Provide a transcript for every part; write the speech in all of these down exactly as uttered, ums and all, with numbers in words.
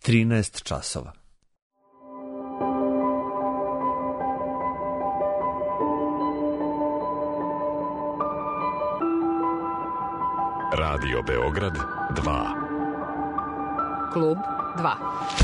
trinaest časova. Radio Beograd dva. Klub dva.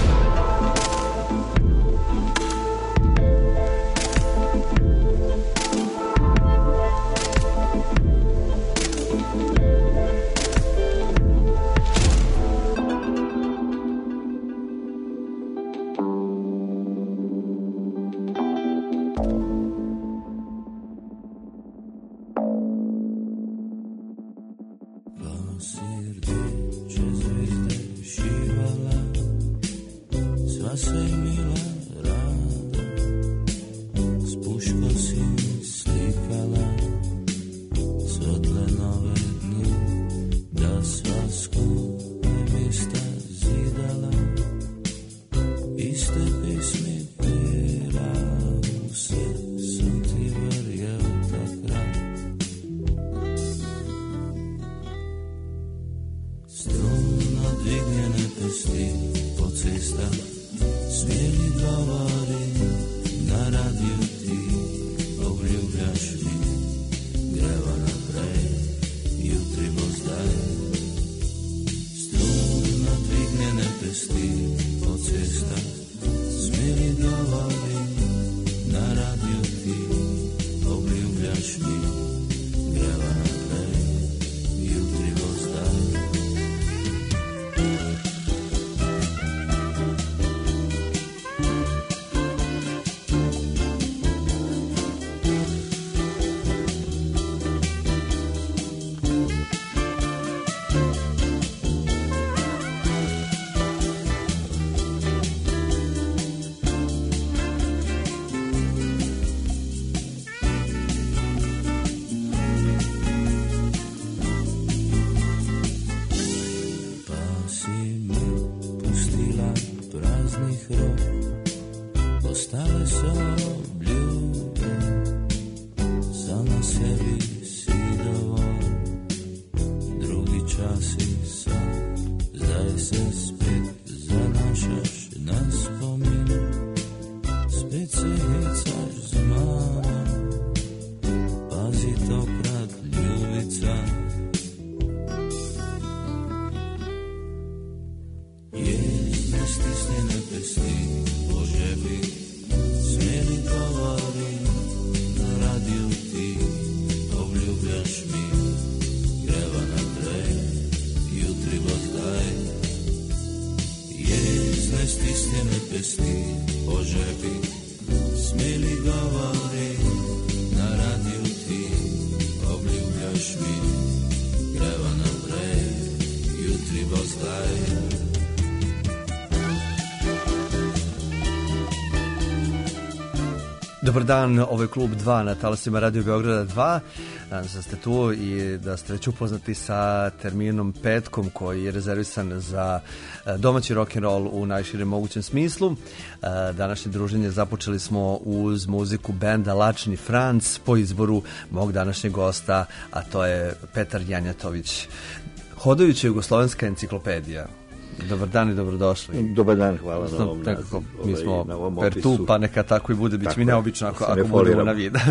Dobar dan, ovo je Klub dva na talasima Radio Beograda dva. Nadam se da ste tu i da ste već upoznati sa terminom petkom koji je rezervisan za domaći rock'n'roll u najširem mogućem smislu. Današnje druženje započeli smo uz muziku benda Lačni Franc po izboru mog današnjeg gosta, a to je Petar Janjatović. Hodajuća jugoslovenska enciklopedija. Dobar dan i dobrodošli. Dobar dan, hvala na ovom nazivu. Mi smo per tu, pa neka tako i bude, bit će mi neobično ako, ako budemo na vid.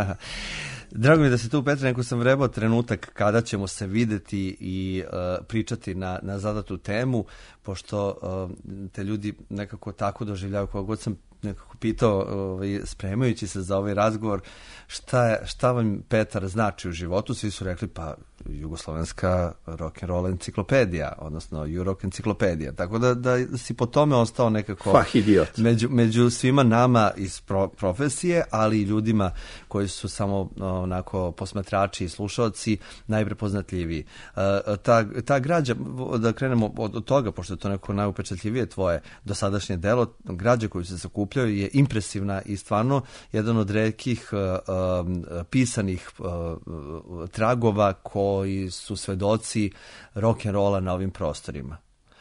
Drago mi da se tu, Petre, neko sam vrebao trenutak kada ćemo se videti i uh, pričati na, na zadatu temu, pošto uh, te ljudi nekako tako doživljaju, koga god sam nekako pitao, ovaj, spremajući se za ovaj razgovor, šta, je, šta vam, Petar, znači u životu, svi su rekli, pa jugoslovenska rock'n'roll enciklopedija, odnosno Jurok enciklopedija, tako da, da si po tome ostao nekako među, među svima nama iz pro, profesije, ali i ljudima koji su samo onako posmatrači i slušalci najprepoznatljiviji. Ta, ta građa, da krenemo od, od toga, pošto je to neko najupečatljivije tvoje dosadašnje delo, građa koju se sakupljaju je impresivna i stvarno jedan od retkih uh, uh, pisanih uh, tragova koji su svedoci rock'n'rolla na ovim prostorima.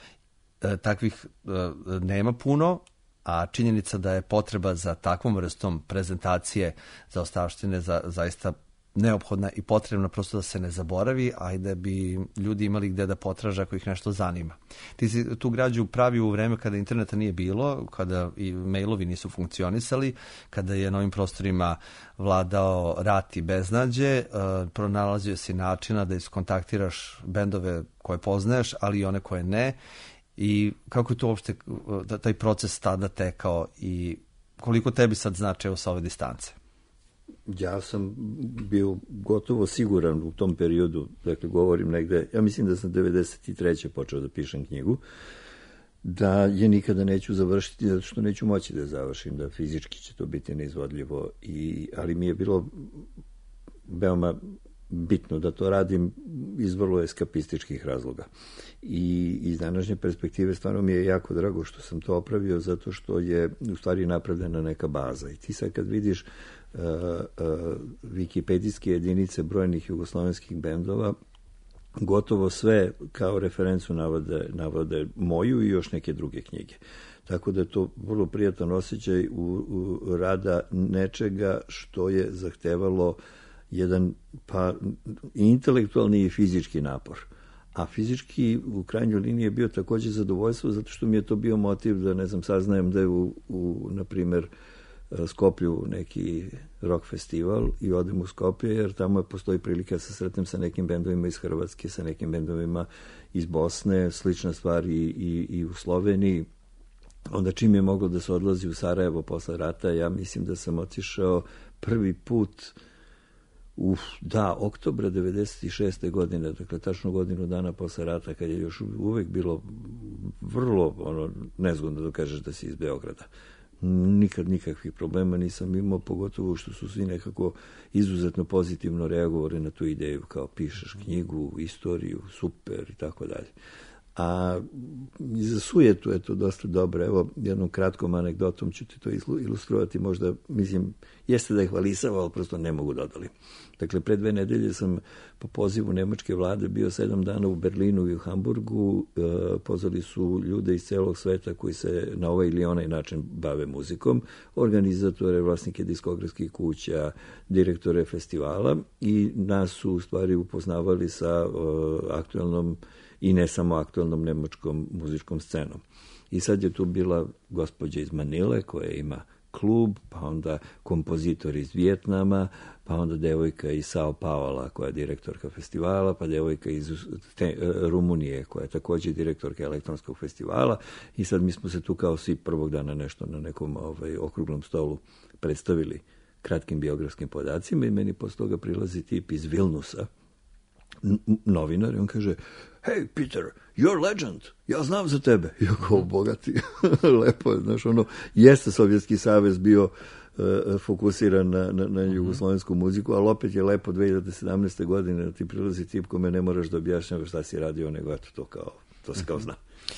E, takvih e, nema puno, a činjenica da je potreba za takvom vrstom prezentacije za ostavštine za, zaista neophodna i potrebna prosto da se ne zaboravi, a i da bi ljudi imali gde da potraže ako ih nešto zanima. Ti si tu građu pravio u vreme kada interneta nije bilo, kada i mailovi nisu funkcionisali, kada je na ovim prostorima vladao rat i beznađe, uh, pronalazio si načina da iskontaktiraš bendove koje poznaješ, ali i one koje ne. I kako je to uopšte taj proces tada tekao i koliko tebi sad znači evo sa ove distance? Ja sam bio gotovo siguran u tom periodu, dakle govorim negde, ja mislim da sam devedeset treće počeo da pišem knjigu, da je nikada neću završiti, zato što neću moći da završim, da fizički će to biti neizvodljivo, i, ali mi je bilo veoma bitno da to radim iz vrlo eskapističkih razloga. I iz današnje perspektive stvarno mi je jako drago što sam to opravio, zato što je u stvari napravljena neka baza. I ti sad kad vidiš uh, uh, wikipedijske jedinice brojnih jugoslovenskih bendova, gotovo sve kao referencu navode, navode moju i još neke druge knjige. Tako da je to vrlo prijatan osjećaj u, u rada nečega što je zahtevalo jedan pa intelektualni i fizički napor. A fizički u krajnjoj liniji je bio takođe zadovoljstvo, zato što mi je to bio motiv da, ne znam, saznajem da je u, u na primer, Skoplju neki rock festival i odem u Skoplje, jer tamo postoji prilika da se sretnem sa nekim bendovima iz Hrvatske, sa nekim bendovima iz Bosne, slična stvar i, i, i u Sloveniji. Onda čim je moglo da se odlazi u Sarajevo posle rata, ja mislim da sam otišao prvi put Uf, da, oktobra devedeset šeste godine, dakle tačno godinu dana posle rata, kad je još uvek bilo vrlo ono, nezgodno da kažeš da si iz Beograda. Nikad nikakvih problema nisam imao, pogotovo što su svi nekako izuzetno pozitivno reagovali na tu ideju, kao pišeš knjigu, istoriju, super i tako dalje. A za sujetu je to dosta dobro. Evo, jednom kratkom anegdotom ću ti to ilustrovati, možda, mislim, jeste da je hvalisava, ali prosto ne mogu dodali. Dakle, pre dve nedelje sam po pozivu nemačke vlade bio sedam dana u Berlinu i u Hamburgu. E, pozvali su ljude iz celog sveta koji se na ovaj ili onaj način bave muzikom, organizatore, vlasnike diskografskih kuća, direktore festivala, i nas su u stvari upoznavali sa e, aktualnom i ne samo aktualnom nemačkom muzičkom scenom. I sad je tu bila gospođa iz Manile koja ima klub, pa onda kompozitor iz Vijetnama, pa onda devojka iz Sao Paula koja je direktorka festivala, pa devojka iz te, Rumunije koja je također direktorka elektronskog festivala, i sad mi smo se tu kao svi prvog dana nešto na nekom ovaj, okruglom stolu predstavili kratkim biografskim podacima, i meni posle toga prilazi tip iz Vilnusa, novinar, i on kaže: "Hey, Peter, you're legend. Ja znam za tebe." I kao bogati. Lepo je, znaš, ono, jeste Sovjetski savez bio uh, fokusiran na, na, na jugoslovensku muziku, ali opet je lepo dve hiljade sedamnaeste. godine da ti prilazi tip kome ne moraš da objašnjavaš šta si radio, nego eto to kao, to se kao zna.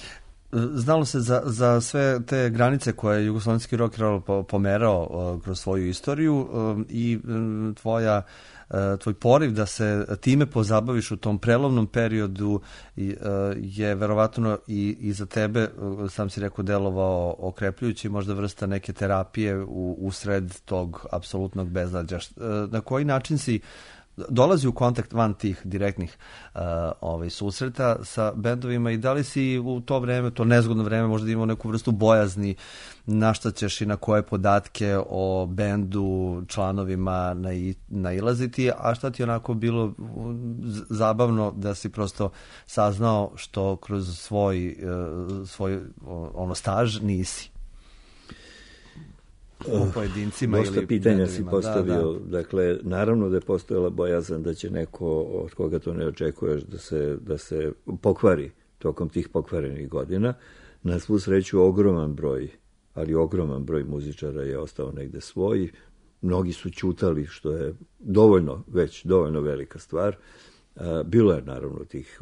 Znalo se za, za sve te granice koje je jugoslovenski rock and roll pomerao uh, kroz svoju istoriju, uh, i uh, tvoja tvoj poriv da se time pozabaviš u tom prelovnom periodu je verovatno i, i za tebe, sam si rekao, delovao okrepljujući, možda vrsta neke terapije u, u sred tog apsolutnog beznađa. Na koji način si dolazi u kontakt van tih direktnih uh, ovaj, susreta sa bendovima, i da li si u to vreme, to nezgodno vreme, možda imao neku vrstu bojazni na šta ćeš i na koje podatke o bendu, članovima nailaziti, a šta ti onako bilo zabavno da si prosto saznao što kroz svoj, uh, svoj ono, staž nisi? U pojedincima Dosta ili pitanja bendovima. Si postavio. Da, da. Dakle, naravno da je postojala bojazan da će neko od koga to ne očekuješ da se, da se pokvari tokom tih pokvarenih godina. Na svu sreću ogroman broj, ali ogroman broj muzičara je ostao negde svoj. Mnogi su ćutali, što je dovoljno, već dovoljno velika stvar. Bilo je naravno tih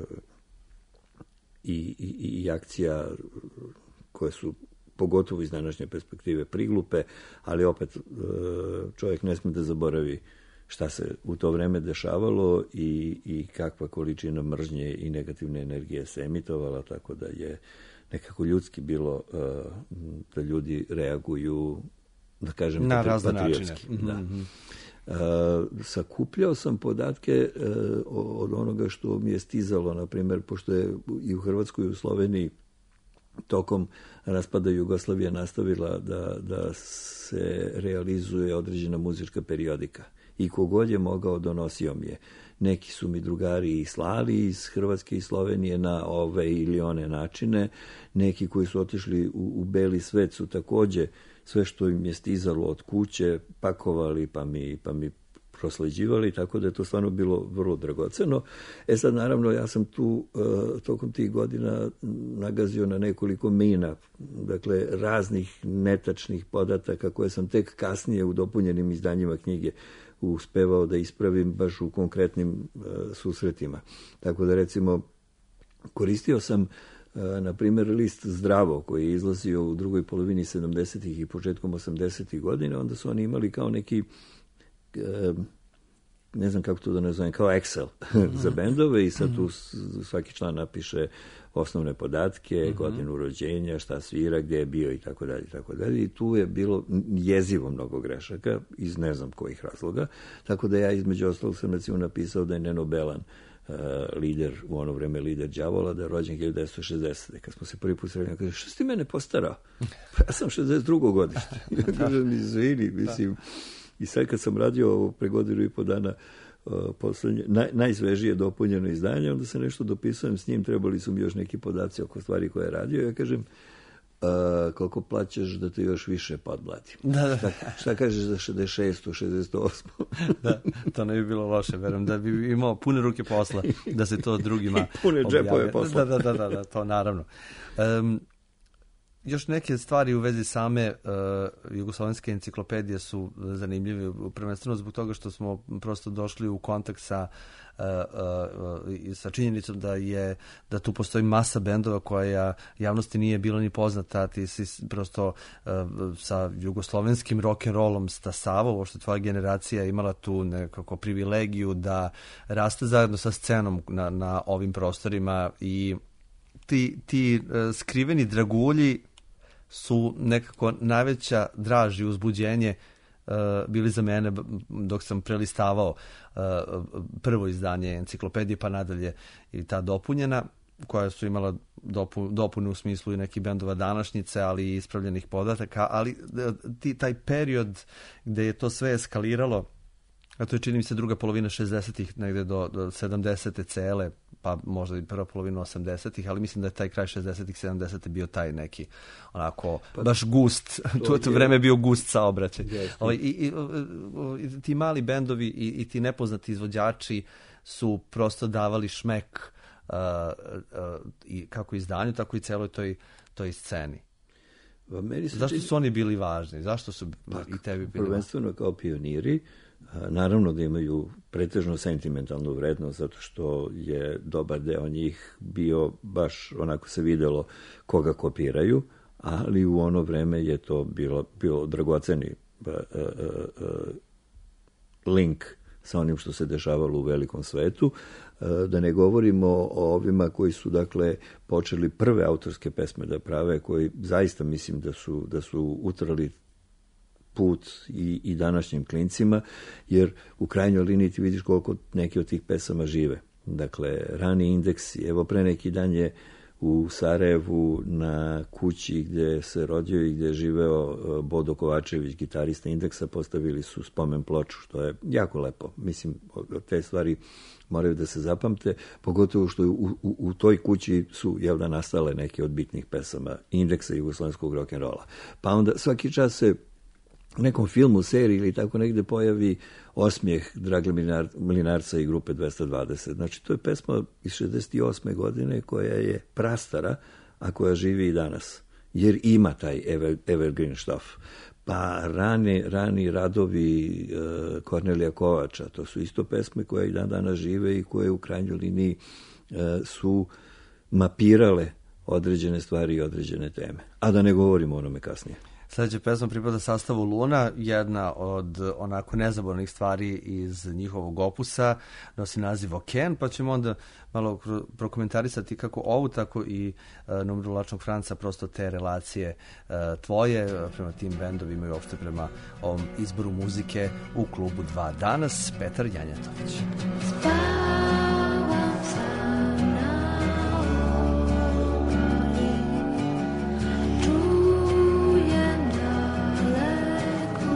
i, i, i akcija koje su pogotovo iz današnje perspektive priglupe, ali opet čovjek ne sme da zaboravi šta se u to vreme dešavalo i, i kakva količina mržnje i negativne energije se emitovala, tako da je nekako ljudski bilo da ljudi reaguju, da kažem, na razne načine. Da. sakupljao sam podatke od onoga što mi je stizalo, na primjer, pošto je i u Hrvatskoj i u Sloveniji tokom raspada Jugoslavije nastavila da, da se realizuje određena muzička periodika. I kogod je mogao, donosio mi je. Neki su mi drugari i slali iz Hrvatske i Slovenije na ove ili one načine. Neki koji su otišli u, u beli svet su takođe sve što im je stizalo od kuće pakovali pa mi, pa mi prosleđivali, tako da je to stvarno bilo vrlo dragoceno. E sad, naravno, ja sam tu uh, tokom tih godina nagazio na nekoliko mina, dakle, raznih netačnih podataka koje sam tek kasnije u dopunjenim izdanjima knjige uspevao da ispravim baš u konkretnim uh, susretima. Tako da, recimo, koristio sam uh, na primjer list Zdravo koji je izlazio u drugoj polovini sedamdesetih i početkom osamdesetih godina, onda su oni imali kao neki ne znam kako to da nazovem, kao Excel za bendove i sad tu svaki član napiše osnovne podatke, uh-huh. godinu rođenja, šta svira, gdje je bio i tako dalje i tako dalje. I tu je bilo jezivo mnogo grešaka iz ne znam kojih razloga, tako da ja između ostalog sam recimo napisao da je Neno Belan uh, lider, u ono vreme lider Đavola, da je rođen hiljadu devetsto šezdesete. Kad smo se prvi put sredili, kaže, što si ti mene postarao? Pa ja sam šezdeset drugo godište. Ja kažem, izvini, mislim. I sad kad sam radio ovo pre godinu i po dana uh, poslednje, naj, najsvežije dopunjeno izdanje, onda se nešto dopisujem s njim, trebali su mi još neki podaci oko stvari koje je radio. Ja kažem, uh, koliko plaćaš da te još više podmladim? Da, da. Šta, šta kažeš za šezdeset šestu, šezdeset osmu? Da, to ne bi bilo loše, verujem, da bi imao pune ruke posla, da se to drugima pune džepove posla. Da, da, da, da, to naravno. Um, Još neke stvari u vezi same uh, jugoslovenske enciklopedije su zanimljive, prvenstveno zbog toga što smo prosto došli u kontakt sa, uh, uh, sa činjenicom da je da tu postoji masa bendova koja javnosti nije bila ni poznata, ti si prosto uh, sa jugoslovenskim rock'n'rollom stasavao, ovo što tvoja generacija imala tu nekako privilegiju da raste zajedno sa scenom na, na ovim prostorima i ti, ti uh, skriveni dragulji su nekako najveća draž i uzbuđenje uh, bili za mene dok sam prelistavao uh, prvo izdanje enciklopedije pa nadalje i ta dopunjena koja su imala dopu, dopune u smislu i nekih bendova današnjice, ali i ispravljenih podataka, ali ti, taj period gde je to sve eskaliralo, a to je čini mi se druga polovina šezdesetih negde do, do sedamdesete cele, pa možda i prva polovina osamdesetih, ali mislim da je taj kraj šezdesetih, sedamdesetih bio taj neki onako pa, baš gust, to, to vreme je bio gust saobraćaj. I, i, i ti mali bendovi i, i ti nepoznati izvođači su prosto davali šmek uh, uh, i kako izdanju, tako i celoj toj, toj sceni. Zašto čini... su oni bili važni? Zašto su pa, i tebi bili prvenstveno kao pioniri, naravno da imaju pretežno sentimentalnu vrednost, zato što je dobar deo njih bio baš onako se videlo koga kopiraju, ali u ono vreme je to bilo, bilo dragoceni uh, uh, uh, link sa onim što se dešavalo u velikom svetu. Uh, da ne govorimo o ovima koji su dakle počeli prve autorske pesme da prave, koji zaista mislim da su, da su utrali put i, i današnjim klincima, jer u krajnjoj liniji ti vidiš koliko neki od tih pesama žive. Dakle, rani Indeks, evo pre neki dan je u Sarajevu na kući gde se rodio i gde je živeo Bodo Kovačević, gitarista Indeksa, postavili su spomen ploču, što je jako lepo. Mislim, te stvari moraju da se zapamte, pogotovo što u, u, u toj kući su, jel da, nastale neke od bitnih pesama Indeksa i jugoslovenskog rock'n'rolla. Pa onda svaki čas se u nekom filmu, seriji ili tako negde pojavi Osmijeh Dragle Mlinar, Mlinarca i grupe dvesta dvadeset. Znači, to je pesma iz šezdeset osme godine koja je prastara, a koja živi i danas. Jer ima taj ever, evergreen štof. Pa rani, rani radovi uh, Kornelija Kovača, to su isto pesme koje i dan danas žive i koje u krajnjoj liniji uh, su mapirale određene stvari i određene teme. A da ne govorimo o onome kasnije. Sljedeća pesma pripada sastavu Luna, jedna od onako nezaboravnih stvari iz njihovog opusa, nosi naziv Oken, pa ćemo onda malo prokomentarisati kako ovu, tako i uh, Numeru Lačnog Franca, prosto te relacije uh, tvoje prema tim bendovima i uopšte prema ovom izboru muzike u klubu dva. Danas Petar Janjetović. Spavam sam na obali, čujem daleko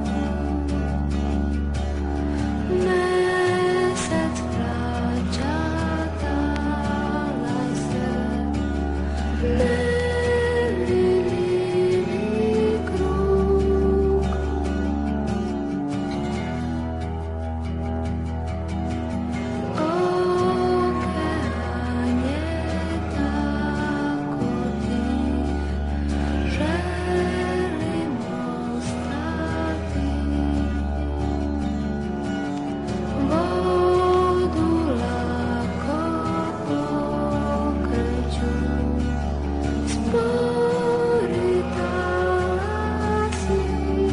mesec vraća talase, nevili krug. Okean je tako tih, želim ostati. Vodu lako pokreću spori talasi.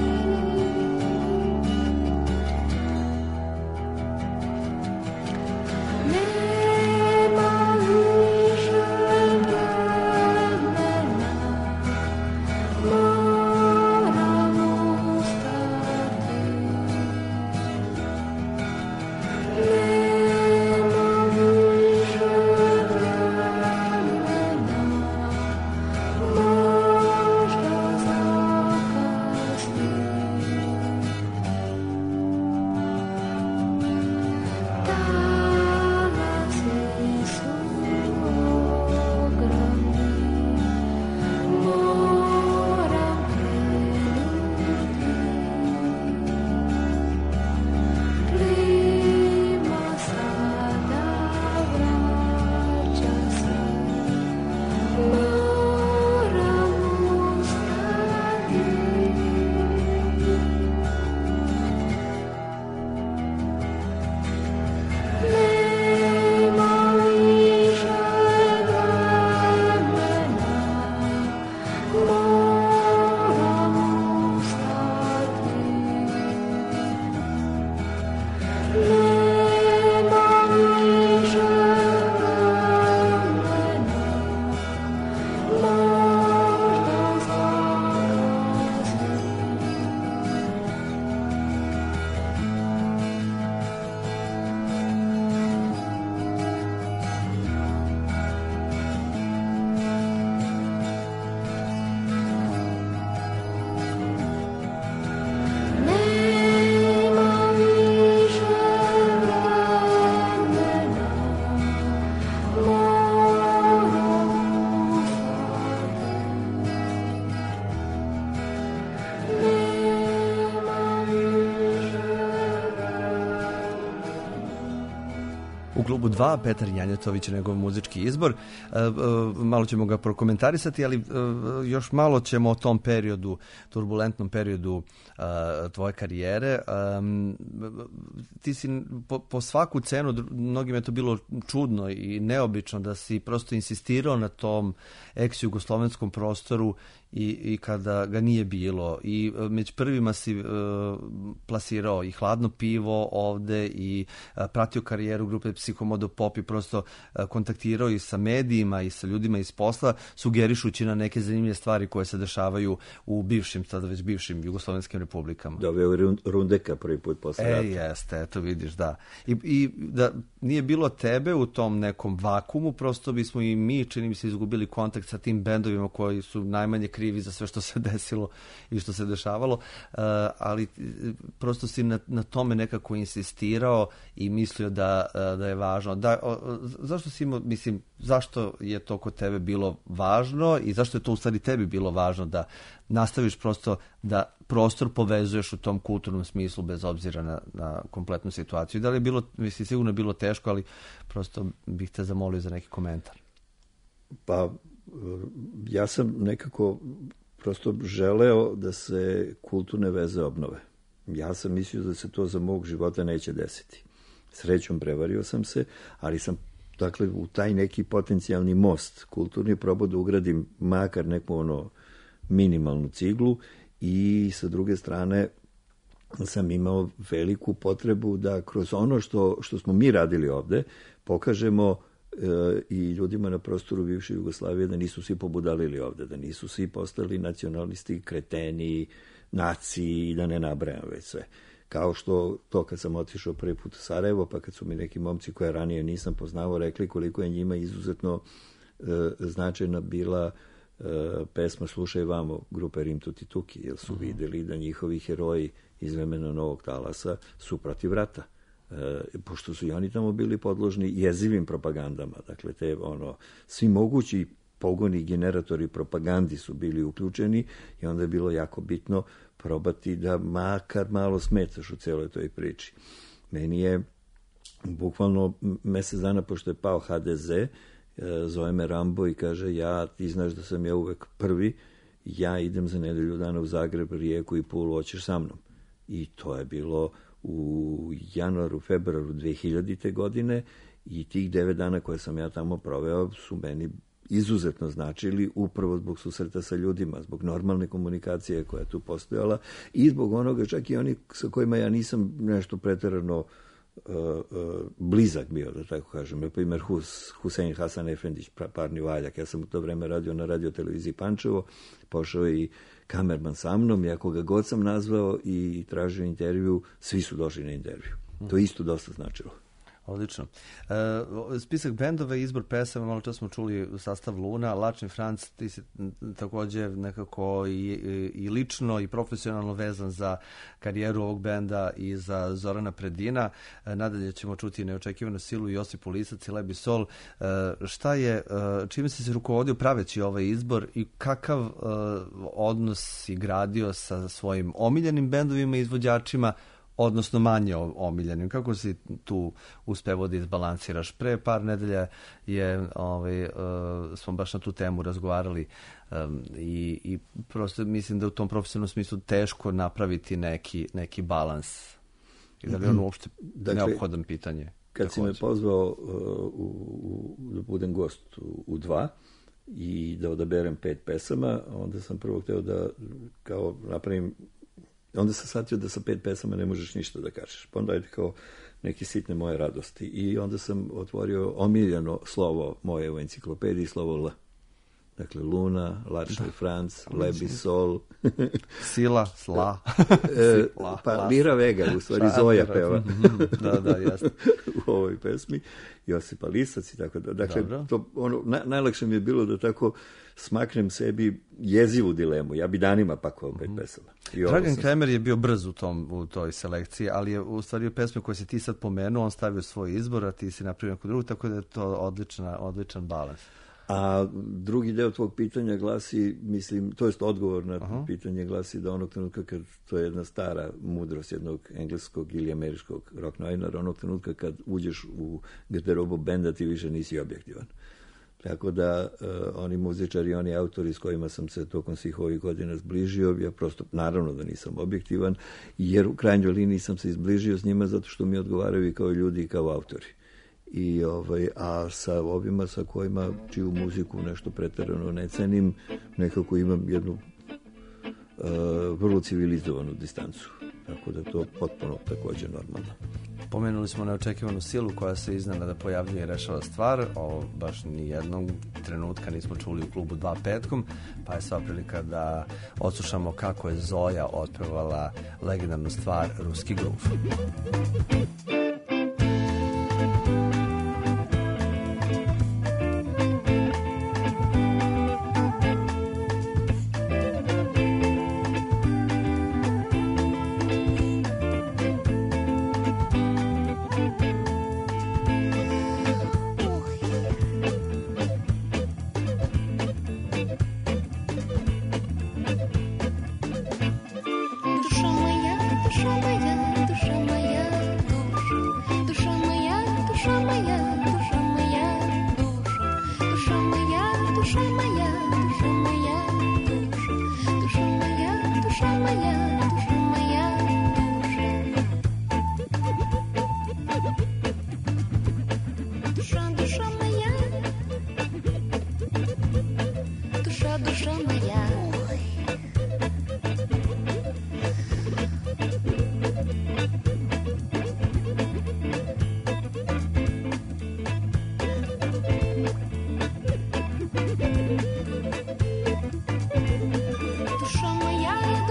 Nema više vremena, moram ustati. Nema više vremena, možda zakasnim. Talasi su ogromni, moram krenuti. Plima sada vraća se, moram ustati. Nema više vremena, moram ustati. Nema više vremena, možda zakasnim. Nema više vremena, moram ustati. Nema više U klubu dva Petar Janjetović je njegov muzički izbor. E, e, malo ćemo ga prokomentarisati, ali e, još malo ćemo o tom periodu, turbulentnom periodu e, tvoje karijere. E, ti si po, po svaku cenu, mnogima je to bilo čudno i neobično da si prosto insistirao na tom ex-jugoslovenskom prostoru i, i kada ga nije bilo. I e, među prvima si e, plasirao i Hladno pivo ovde i e, pratio karijeru grupe Psihomodo Pop i prosto e, kontaktirao i sa medijima i sa ljudima iz posla, sugerišući na neke zanimljive stvari koje se dešavaju u bivšim, sada već bivšim jugoslovenskim republikama. Doveo Rundeka prvi put posle rata. E, jeste, eto vidiš, da. I, I da nije bilo tebe u tom nekom vakumu, prosto bismo i mi, čini mi se, izgubili kontakt sa tim bendovima koji su najmanje krivi za sve što se desilo i što se dešavalo, uh, ali prosto si na, na tome nekako insistirao i mislio da, uh, da je važno. Da, o, zašto si imao, mislim, zašto je to kod tebe bilo važno i zašto je to u stvari tebi bilo važno da nastaviš prosto da prostor povezuješ u tom kulturnom smislu bez obzira na, na kompletnu situaciju? Da li je bilo, mislim, sigurno je bilo teško, ali prosto bih te zamolio za neki komentar. Pa ja sam nekako prosto želeo da se kulturne veze obnove. Ja sam mislio da se to za mog života neće desiti. Srećom prevario sam se, ali sam dakle u taj neki potencijalni most kulturni probao da ugradim makar neku ono minimalnu ciglu i sa druge strane sam imao veliku potrebu da kroz ono što, što smo mi radili ovde pokažemo e, i ljudima na prostoru bivše Jugoslavije da nisu svi pobudalili ovde, da nisu svi postali nacionalisti, kreteni, naciji i da ne nabrajam već sve. Kao što to kad sam otišao prvi put u Sarajevo, pa kad su mi neki momci koje ranije nisam poznavao rekli koliko je njima izuzetno e, značajna bila e, pesma Slušaj vamo grupe Rim Tuti Tuki, jer su videli da njihovi heroji iz vremena Novog talasa su protiv rata. E, pošto su i oni tamo bili podložni jezivim propagandama. Dakle, te ono, svi mogući pogoni, generatori propagandi su bili uključeni i onda je bilo jako bitno probati da makar malo smetaš u celoj toj priči. Meni je bukvalno mesec dana pošto je pao ha de ze, zove me Rambo i kaže ja, ti znaš da sam ja uvek prvi, ja idem za nedelju dana u Zagreb, Rijeku i Pulu, hoćeš sa mnom. I to je bilo u januaru, februaru dve hiljadite. godine i tih devet dana koje sam ja tamo proveo su meni izuzetno značili upravo zbog susreta sa ljudima, zbog normalne komunikacije koja je tu postojala i zbog onoga čak i oni sa kojima ja nisam nešto preterano uh, uh, blizak bio, da tako kažem. Na primjer Hus, Husein Hasan Efendić, parni valjak. Ja sam u to vreme radio na radio televiziji Pančevo, pošao i kamerman sa mnom i ako ga god sam nazvao i tražio intervju, svi su došli na intervju. To je isto dosta značilo. Odlično. E, spisak bendova i izbor pesama, malo čas smo čuli sastav Luna, Lačni Franc, ti si takođe nekako i, i, i lično i profesionalno vezan za karijeru ovog benda i za Zorana Predina. E, nadalje ćemo čuti Neočekivanu silu, Josipu Lisac i Lebi Sol. E, šta je, e, čime si se rukovodio praveći ovaj izbor i kakav e, odnos si gradio sa svojim omiljenim bendovima i izvođačima, odnosno manje omiljenim? Kako si tu uspevao da izbalansiraš? Pre par nedelja je, ovaj, uh, smo baš na tu temu razgovarali um, i, i prosto mislim da u tom profesionalnom smislu teško napraviti neki, neki balans. I da li on uopšte dakle, neophodan pitanje? Kad si me pozvao uh, u, u, da budem gost u, u dva i da odaberem pet pesama, onda sam prvo hteo da kao napravim. Onda sam shvatio da sa pet pesama ne možeš ništa da kažeš. Pa onda je kao neke sitne moje radosti. I onda sam otvorio omiljeno slovo moje u enciklopediji, slovo L. Dakle, Luna, Lačni Franc, Lebi Sol. Sila, sla. e, pa Lira Vega, u stvari Zoja peva. da, da, jasno. U ovoj pesmi. Josipa Lisac i tako da. Dakle, to, ono, na, najlakše mi je bilo da tako smaknem sebi jezivu dilemu. Ja bi danima pakovao pet mm-hmm. pesama. Dragan sam... Kremer je bio brz u, tom, u toj selekciji, ali je u stvari pesme koje si ti sad pomenuo, on stavio svoj izbor, a ti si napravio neku drugu, tako da je to odlična, odličan balans. A drugi deo tvog pitanja glasi, mislim, to jest odgovor na Aha. pitanje glasi da onog trenutka kad, to je jedna stara mudrost jednog engleskog ili američkog rock novinara, onog trenutka kad uđeš u garderobu benda ti više nisi objektivan. Tako da uh, oni muzičari, oni autori s kojima sam se tokom svih ovih godina zbližio, ja prosto, naravno da nisam objektivan, jer u krajnjoj liniji sam se izbližio s njima zato što mi odgovaraju i kao ljudi i kao autori. I ovaj, a sa ovima sa kojima čiju muziku nešto preterano ne cenim, nekako imam jednu uh, vrlo civilizovanu distancu. Tako da to potpuno takođe normalno. Pomenuli smo Neočekivanu silu koja se iznenada pojavljuje i rešava stvar. Ovo baš ni jednog trenutka nismo čuli u klubu dva petkom, pa je sva prilika da odslušamo kako je Zoja otpevala legendarnu stvar Ruski groove.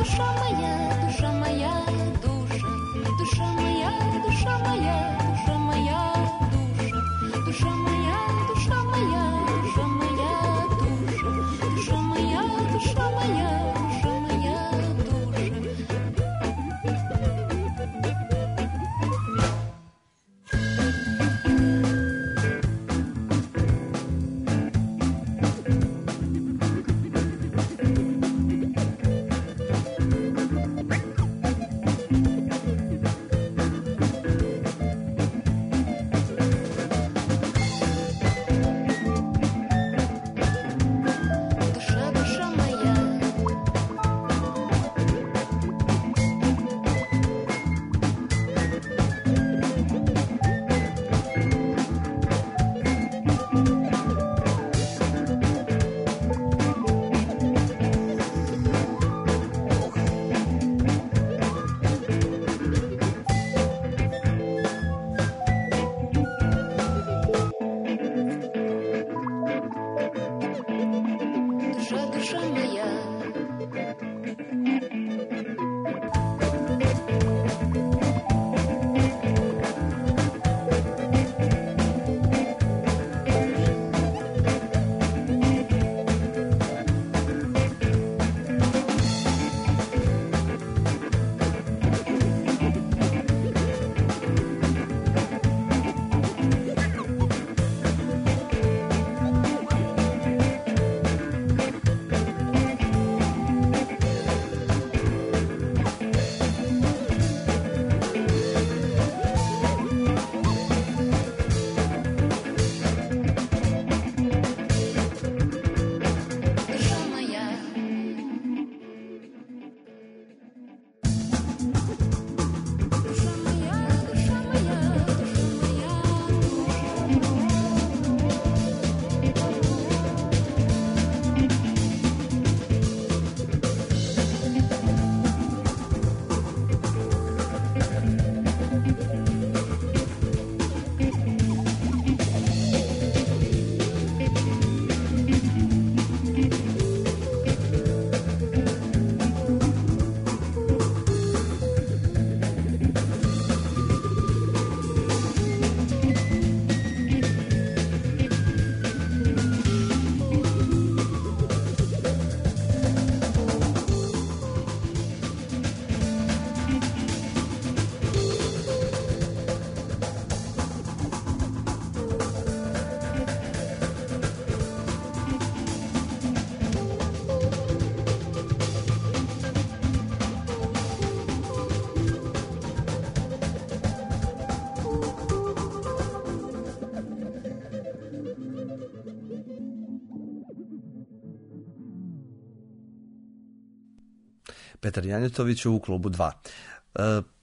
Petar Janjetović u Klubu dva. E,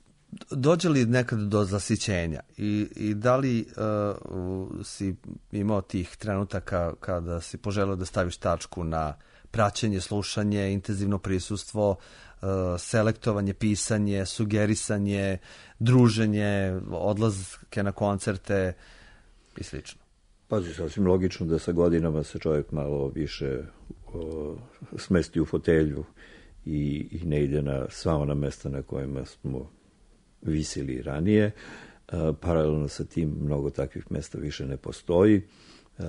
dođe li nekad do zasićenja i, i da li e, si imao tih trenutaka kada si poželeo da staviš tačku na praćenje, slušanje, intenzivno prisustvo, e, selektovanje, pisanje, sugerisanje, druženje, odlazke na koncerte i slično? Pazi, sasvim logično da sa godinama se čovjek malo više o, smesti u fotelju i, i ne ide na sva ona mesta na kojima smo visili ranije. E, paralelno sa tim mnogo takvih mesta više ne postoji. E,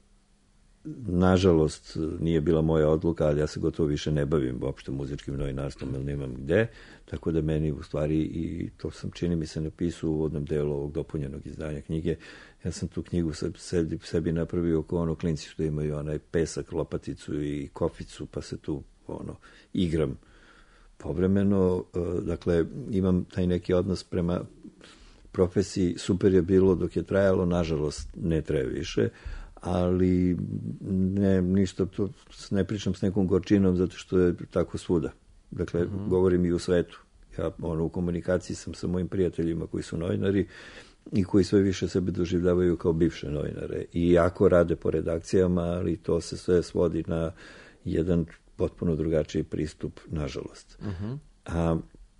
nažalost, nije bila moja odluka, ali ja se gotovo više ne bavim uopšte muzičkim novinarstvom, jer nemam gde, tako da meni u stvari, i to sam čini mi se napisao u uvodnom delu ovog dopunjenog izdanja knjige, ja sam tu knjigu sebi, sebi napravio oko ono klinci što imaju onaj pesak, lopaticu i koficu, pa se tu ono igram povremeno. Dakle, imam taj neki odnos prema profesiji. Super je bilo dok je trajalo, nažalost ne traje više, ali ne, ništa, to ne pričam s nekom gorčinom zato što je tako svuda. Dakle, mm-hmm. govorim i u svetu. Ja ono, u komunikaciji sam sa mojim prijateljima koji su novinari i koji sve više sebe doživljavaju kao bivše novinare. I jako rade po redakcijama, ali to se sve svodi na jedan potpuno drugačiji pristup, nažalost. Mm-hmm. A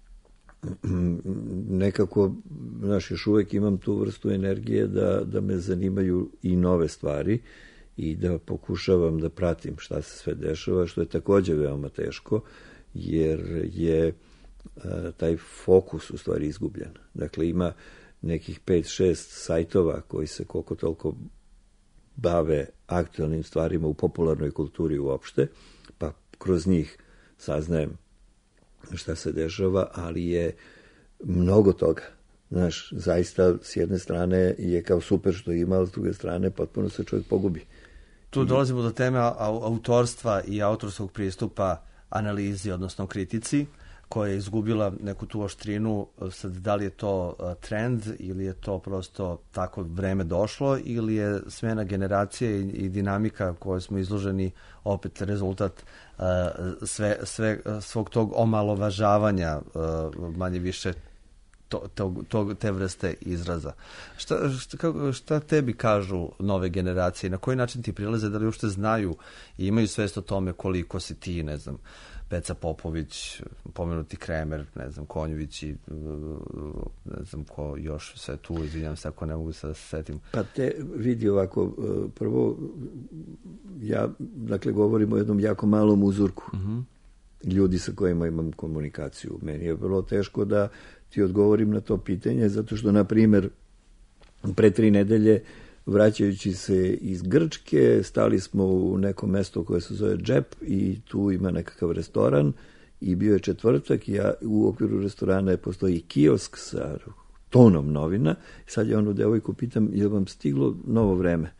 nekako, znaš, još uvek imam tu vrstu energije da, da me zanimaju i nove stvari i da pokušavam da pratim šta se sve dešava, što je takođe veoma teško, jer je taj fokus u stvari izgubljen. Dakle, ima nekih pet šest sajtova koji se koliko toliko bave aktualnim stvarima u popularnoj kulturi uopšte, pa kroz njih saznajem šta se dešava, ali je mnogo toga. Znaš, zaista s jedne strane je kao super što ima, ali s druge strane potpuno se čovjek pogubi. Tu dolazimo do teme autorstva i autorskog pristupa analizi, odnosno kritici, koja je izgubila neku tu oštrinu. Sad, da li je to trend ili je to prosto tako vreme došlo ili je smena generacije i, i dinamika koje smo izloženi opet rezultat uh, sve, sve, svog tog omalovažavanja uh, manje više to, to, to, te vrste izraza. Šta, šta, šta tebi kažu nove generacije? Na koji način ti prilaze? Da li uopšte znaju i imaju svest o tome koliko si ti, ne znam, Peca Popović, pomenuti Kremer, ne znam, Konjović i ne znam ko još sve tu, izvinjam se ako ne mogu se da se setim. Pa te vidi ovako, prvo, ja, dakle, govorim o jednom jako malom uzorku uh-huh. ljudi sa kojima imam komunikaciju. Meni je vrlo teško da ti odgovorim na to pitanje, zato što, na primjer, pre tri nedelje, vraćajući se iz Grčke, stali smo u neko mesto koje se zove Džep i tu ima nekakav restoran i bio je četvrtak i ja, u okviru restorana je postoji kiosk sa tonom novina. Sad ja onu devojku pitam, je li vam stiglo novo vreme?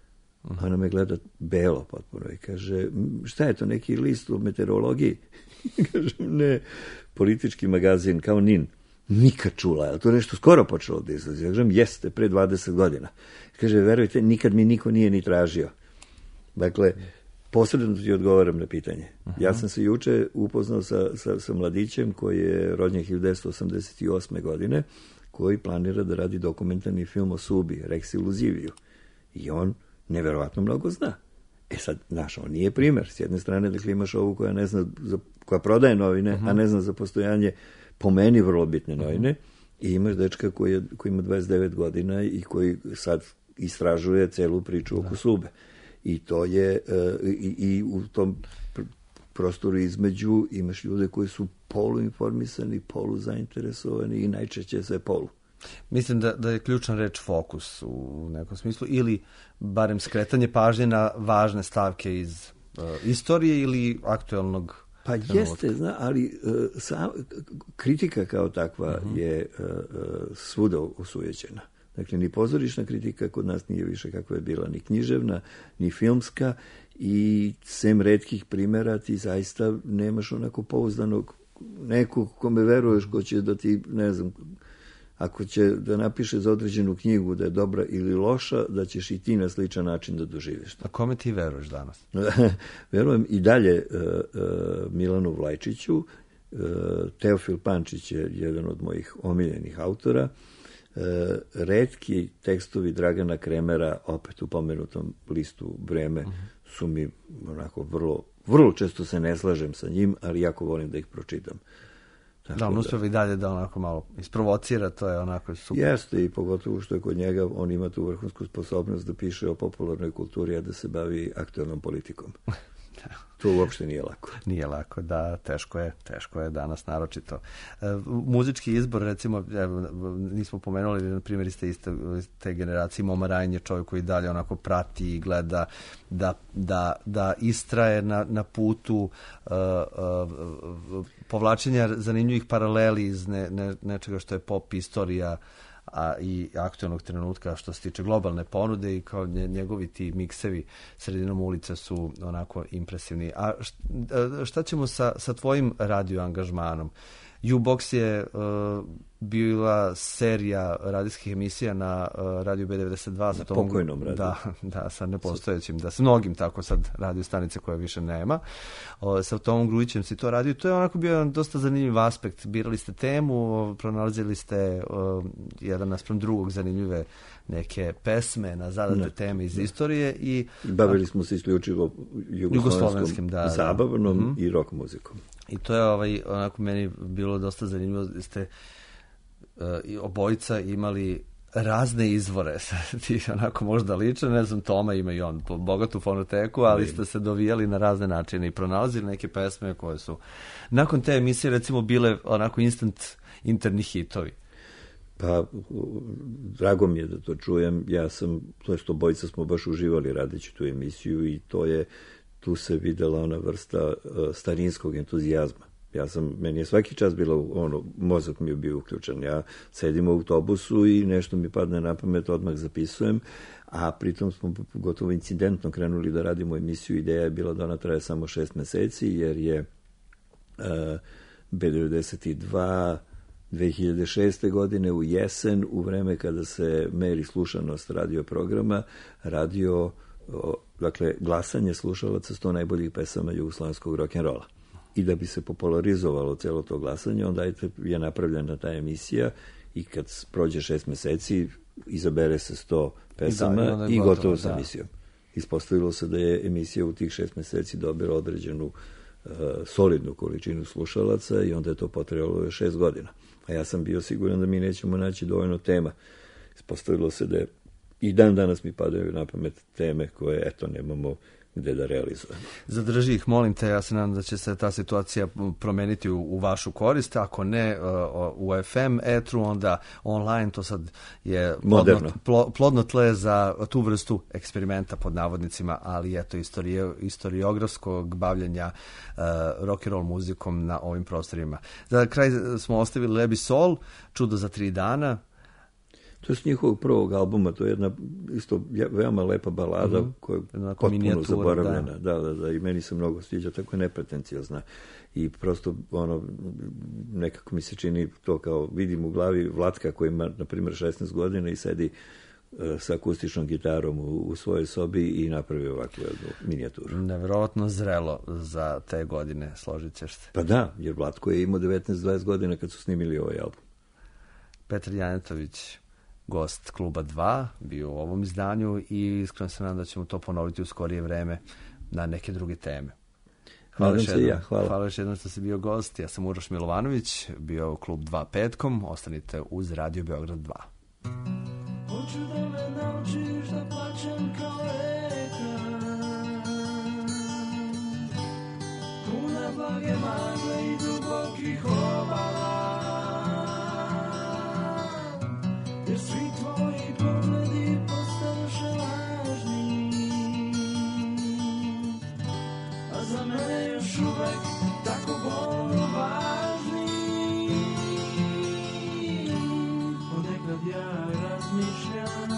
Ona me gleda belo potpuno i kaže, šta je to, neki list u meteorologiji? Kažem, ne, politički magazin kao N I N. Nikad čula, je to nešto skoro počelo da izlazi? Ja kažem, jeste, pre dvadeset godina. Kaže, verujte, nikad mi niko nije ni tražio. Dakle, posredno ti odgovaram na pitanje. Aha. Ja sam se juče upoznao sa, sa, sa mladićem koji je rođen hiljadu devetsto osamdeset osme. godine, koji planira da radi dokumentarni film o Subi, Rex Iluziviju. I on neverovatno mnogo zna. E sad, znaš, on nije primer. S jedne strane, dakle, imaš ovu koja ne zna, za, koja prodaje novine, aha, a ne zna za postojanje po meni vrlo bitne novine, uh-huh. i imaš dečka koji, je, koji ima dvadeset devet godina i koji sad istražuje celu priču oko Sube. I to je, uh, i, i u tom pr- prostoru između imaš ljude koji su poluinformisani, poluzainteresovani i najčešće sve polu. Mislim da, da je ključna reč fokus u nekom smislu, ili barem skretanje pažnje na važne stavke iz uh, istorije ili aktuelnog. Pa jeste, zna, ali uh, sa, kritika kao takva uh-huh. je uh, svuda osujećena. Dakle, ni pozorišna kritika kod nas nije više kakva je bila, ni književna, ni filmska, i sem retkih primjera ti zaista nemaš onako pouzdanog nekog kome veruješ ko će da ti, ne znam, ako će da napiše za određenu knjigu da je dobra ili loša, da ćeš i ti na sličan način da doživiš. A kome ti veruješ danas? Verujem i dalje uh, uh, Milanu Vlajčiću. Uh, Teofil Pančić je jedan od mojih omiljenih autora. Uh, retki tekstovi Dragana Kremera, opet u pomenutom listu Vreme, uh-huh. su mi onako vrlo, vrlo često se ne slažem sa njim, ali jako volim da ih pročitam. Tako da, on uspio i dalje da onako malo isprovocira, to je onako super. Jeste, i pogotovo što je kod njega, on ima tu vrhunsku sposobnost da piše o popularnoj kulturi, a da se bavi aktualnom politikom. To uopšte nije lako. Nije lako, da, teško je, teško je danas naročito. E, muzički izbor, recimo, evo, nismo pomenuli, na primjer, ste iste te generacije, Moma Rajin je čovjek koji dalje onako prati i gleda da, da, da istraje na, na putu uh, uh, povlačenja zanimljivih paraleli iz ne, ne, nečega što je pop istorija, a i aktualnog trenutka što se tiče globalne ponude, i kao njegovi ti miksevi sredinom ulice su onako impresivni. A šta ćemo sa, sa tvojim radio angažmanom? U-Box je uh, bila serija radijskih emisija na uh, radiju B devedeset dva. Na pokojnom radiju. Da, da, sa nepostojećim, da, s mnogim tako sad radio stanice koje više nema. O, sa Tomom Grujićem si to radio. To je onako bio jedan dosta zanimljiv aspekt. Birali ste temu, pronalazili ste uh, jedan naspram drugog zanimljive neke pesme na zadate ne. teme iz istorije. I bavili smo se isključivo jugoslovenskom da, zabavnom da. i rock muzikom. I to je ovaj, onako meni bilo dosta zanimljivo. Ste uh, obojica imali razne izvore, ti onako možda liče, ne znam, Toma ima i on bogatu fonoteku, ali ste se dovijali na razne načine i pronalazili neke pesme koje su nakon te emisije recimo bile onako instant interni hitovi. Pa, drago mi je da to čujem, ja sam, to što bojica smo baš uživali radeći tu emisiju i to je, tu se videla ona vrsta uh, starinskog entuzijazma. Ja sam, meni je svaki čas bilo, ono, mozak mi je bio uključen. Ja sedim u autobusu i nešto mi padne na pamet, odmah zapisujem, a pritom smo gotovo incidentno krenuli da radimo emisiju. Ideja je bila da ona traje samo šest meseci, jer je uh, B devedeset dva dve hiljade šeste. godine u jesen, u vreme kada se meri slušanost radio programa, radio, o, dakle, glasanje slušalaca sto najboljih pesama jugoslovenskog rock'n'rolla. I da bi se popularizovalo celo to glasanje, onda je napravljena ta emisija i kad prođe šest meseci, izabere se sto pesama i, da, i gotovo, gotovo sa emisijom. Ispostavilo se da je emisija u tih šest meseci dobila određenu uh, solidnu količinu slušalaca i onda je to potrebalo još šest godina. A ja sam bio siguran da mi nećemo naći dovoljno tema. Ispostavilo se da je i dan danas mi padaju na pamet teme koje, eto, nemamo gde da realizujemo. Zadrži ih, molim te, ja se nadam da će se ta situacija promeniti u, u vašu korist, ako ne uh, u F M etru, onda online, to sad je plodno, plo, plodno tle za tu vrstu eksperimenta pod navodnicima, ali eto, istorije, istoriografskog bavljenja uh, rock and roll muzikom na ovim prostorima. Za kraj smo ostavili Lebi Sol, Čudo za tri dana. To je s njihovog prvog albuma, to je jedna isto veoma lepa balada mm-hmm. koja je potpuno zaboravljena. Da. Da, da, da, i meni se mnogo sviđa, tako je nepretenciozna. I prosto, ono, nekako mi se čini to kao, vidim u glavi Vlatka koji ima, na primjer, šesnaest godina i sedi uh, sa akustičnom gitarom u, u svojoj sobi i napravi ovakvu minijaturu. Neverovatno zrelo za te godine, složit ćeš se. Pa da, jer Vlatko je imao devetnaest dvadeset godina kad su snimili ovaj album. Petar Janjetović, gost Kluba dva, bio u ovom izdanju i iskreno se nadam da ćemo to ponoviti u skorije vreme na neke druge teme. Hvala još jednom, ja, hvala. Hvala još jednom što si bio gost. Ja sam Uroš Milovanović, bio u Klub dva petkom. Ostanite uz Radio Beograd dva. Hoću da me naučiš da plaćam kao reka, puna blage magle i dubokih obala, jer svi tvoji pogledi postanuše lažni, a za mene još uvek tako bolno važni. Ponekad ja razmišljam,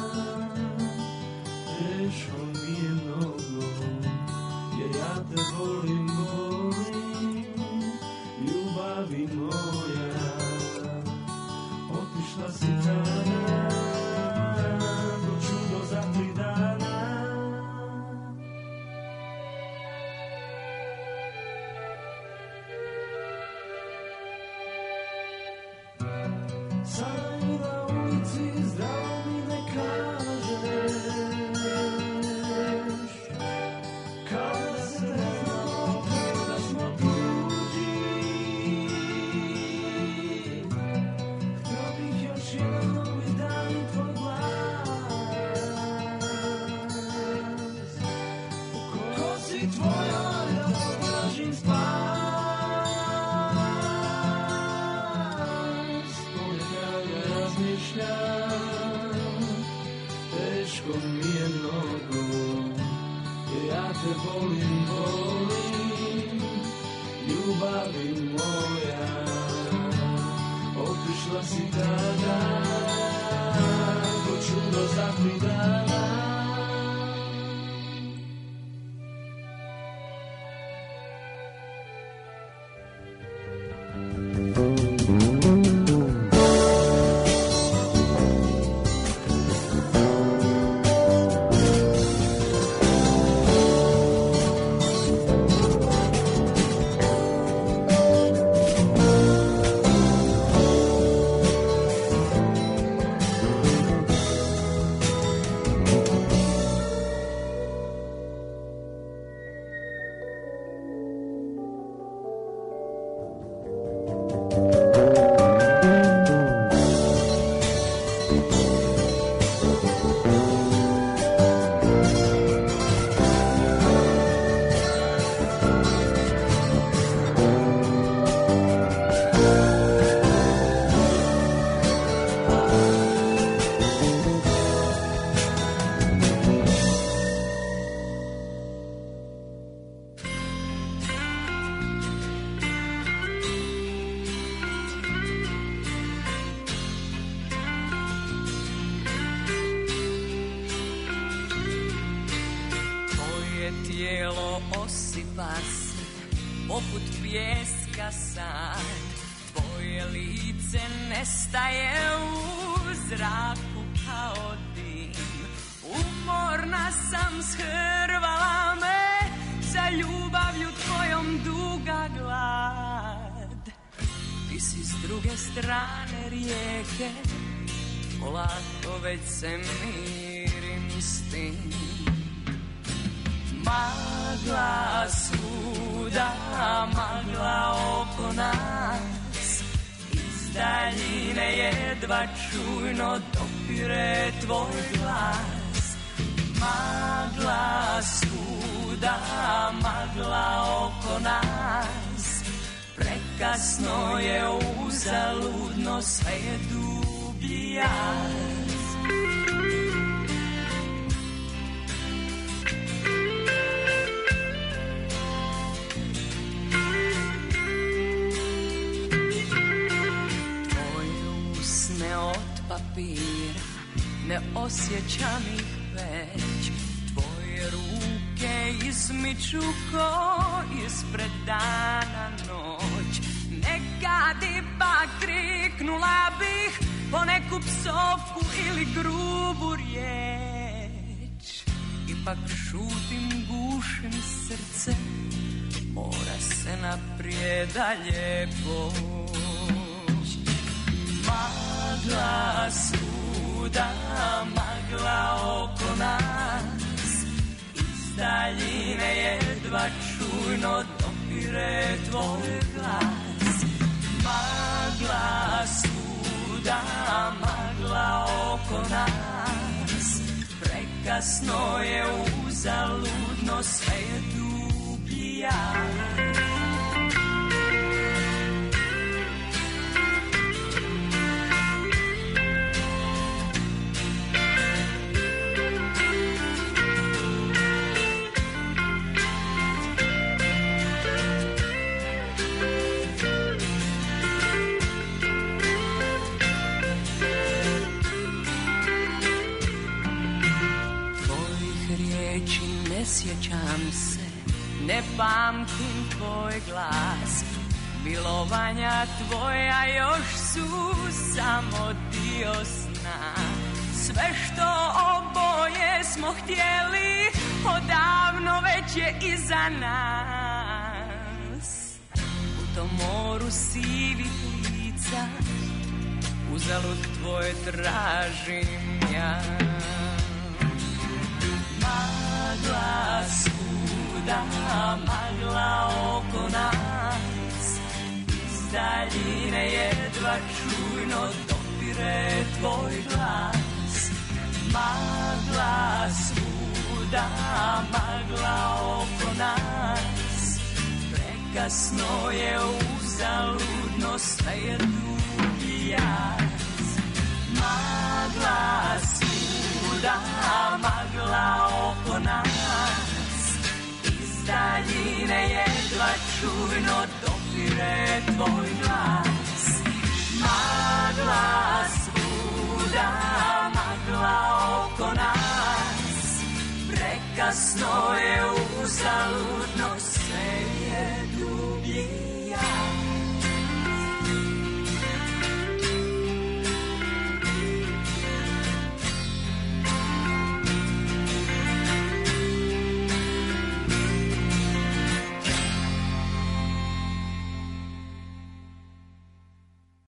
teško mi je mnogo, jer ja te volim, volim, ljubavi moja, otišla si tada, ko čudo za tri dana. Sada i na ulici zdravo mi ne kažeš, kao da se ne znamo, kao da smo tuđi. Htio bih još jedan novi dan i tvoj glas, u kosi tvojoj da potražim spas. Ponekad razmišljam, teško mi je mnogo, jer ja te volim, volim, ljubavi moja, otišla si tada, ko čudo za tri dana. Rasipa se poput pijeska sad, tvoje lice nestaje u zraku kao dim. Umorna sam, shrvala me za ljubavlju tvojom duga glad. Ti si s druge strane rijeke, polako već se mirim s tim. Magla svuda, magla oko nas, iz daljine jedva čujno dopire tvoj glas. Magla svuda, magla oko nas, prekasno je, uzaludno, sve je dublji jaz. Papira, ne osjećam ih već, tvoje ruke izmiču ko ispred dana noć. Nekad ipak kriknula bih po neku psovku ili grubu riječ. Ipak šutim, gušim srce, mora se naprijed dalje poć. Magla svuda, magla oko nas, iz daljine jedva čujno dopire tvoj glas. Magla svuda, magla oko nas, prekasno je, uzaludno, sve je dublji jaz. Sjećam se, ne pamtim tvoj glas, milovanja tvoja još su samo dio sna. Sve što oboje smo htjeli, odavno već je iza nas. U tom moru sivih lica, uzalud tvoje tražim ja. Magla svuda, magla oko nas, iz daljine jedva čujno dopire tvoj glas. Magla svuda, magla oko nas, prekasno je, uzaludno, sve je dublji jaz. Magla svuda, magla oko nas, iz daljine jedva čujno dopire tvoj glas. Magla svuda, magla oko nas, prekasno je, uzaludno,